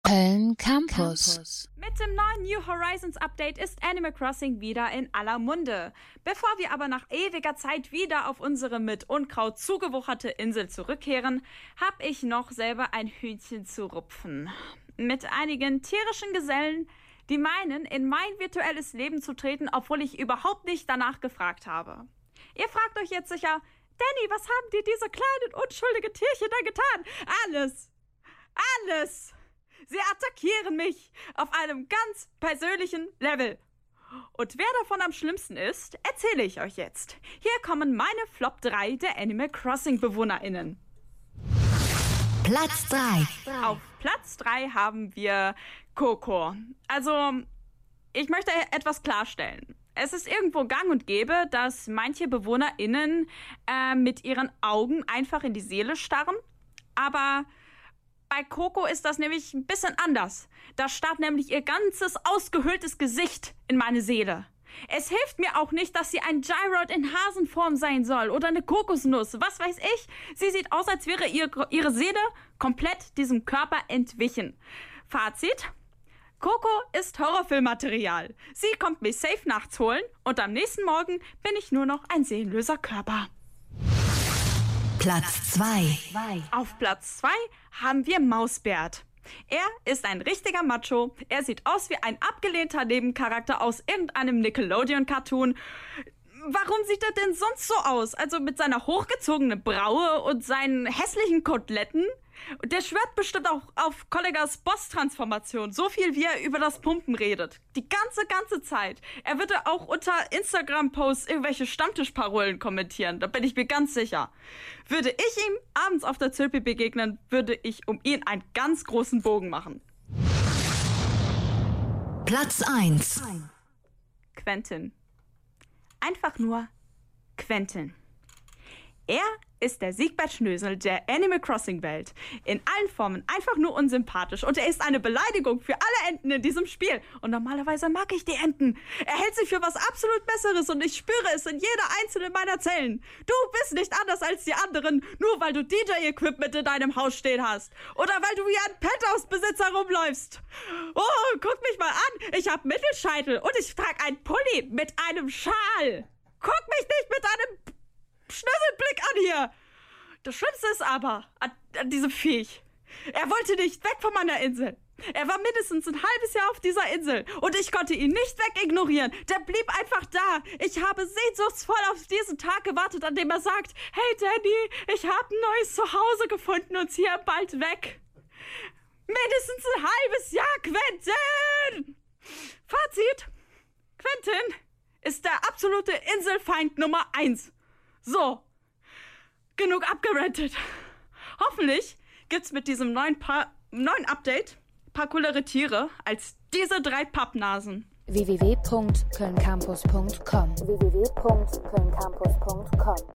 Köln Campus. Mit dem neuen New Horizons Update ist Animal Crossing wieder in aller Munde. Bevor wir aber nach ewiger Zeit wieder auf unsere mit Unkraut zugewucherte Insel zurückkehren, habe ich noch selber ein Hühnchen zu rupfen. Mit einigen tierischen Gesellen, die meinen, in mein virtuelles Leben zu treten, obwohl ich überhaupt nicht danach gefragt habe. Ihr fragt euch jetzt sicher, Danny, was haben dir diese kleinen, unschuldigen Tierchen da getan? Alles! Sie attackieren mich auf einem ganz persönlichen Level. Und wer davon am schlimmsten ist, erzähle ich euch jetzt. Hier kommen meine Flop 3 der Animal Crossing BewohnerInnen. Platz 3. Auf Platz 3 haben wir Coco. Also, ich möchte etwas klarstellen. Es ist irgendwo gang und gäbe, dass manche BewohnerInnen mit ihren Augen einfach in die Seele starren. Aber bei Coco ist das nämlich ein bisschen anders. Da starrt nämlich ihr ganzes ausgehöhltes Gesicht in meine Seele. Es hilft mir auch nicht, dass sie ein Gyroid in Hasenform sein soll oder eine Kokosnuss, was weiß ich. Sie sieht aus, als wäre ihre Seele komplett diesem Körper entwichen. Fazit: Coco ist Horrorfilmmaterial. Sie kommt mich safe nachts holen und am nächsten Morgen bin ich nur noch ein seelenloser Körper. Platz 2. Auf Platz 2 haben wir Mausbert. Er ist ein richtiger Macho. Er sieht aus wie ein abgelehnter Nebencharakter aus irgendeinem Nickelodeon-Cartoon. Warum sieht er denn sonst so aus? Also mit seiner hochgezogenen Braue und seinen hässlichen Koteletten? Und der schwört bestimmt auch auf Kollegas Boss-Transformation. So viel, wie er über das Pumpen redet. Die ganze Zeit. Er würde auch unter Instagram-Posts irgendwelche Stammtischparolen kommentieren. Da bin ich mir ganz sicher. Würde ich ihm abends auf der Zülpi begegnen, würde ich um ihn einen ganz großen Bogen machen. Platz 1. Quentin. Einfach nur Quentin. Er ist der Siegbert Schnösel der Animal Crossing Welt. In allen Formen einfach nur unsympathisch. Und er ist eine Beleidigung für alle Enten in diesem Spiel. Und normalerweise mag ich die Enten. Er hält sich für was absolut Besseres und ich spüre es in jeder einzelnen meiner Zellen. Du bist nicht anders als die anderen, nur weil du DJ-Equipment in deinem Haus stehen hast. Oder weil du wie ein Penthouse-Besitzer rumläufst. Oh, guck mich mal an. Ich habe Mittelscheitel und ich trage einen Pulli mit einem Schal. Guck mich nicht mit einem Schnöselblick an hier! Das Schlimmste ist aber an diesem Viech: Er wollte nicht weg von meiner Insel. Er war mindestens ein halbes Jahr auf dieser Insel und ich konnte ihn nicht wegignorieren. Der blieb einfach da. Ich habe sehnsuchtsvoll auf diesen Tag gewartet, an dem er sagt: Hey Danny, ich habe ein neues Zuhause gefunden und ziehe bald weg. Mindestens ein halbes Jahr, Quentin! Fazit: Quentin ist der absolute Inselfeind Nummer 1. So, genug abgerantet. Hoffentlich gibt's mit diesem neuen Update ein paar coolere Tiere als diese 3 Pappnasen. www.kölncampus.com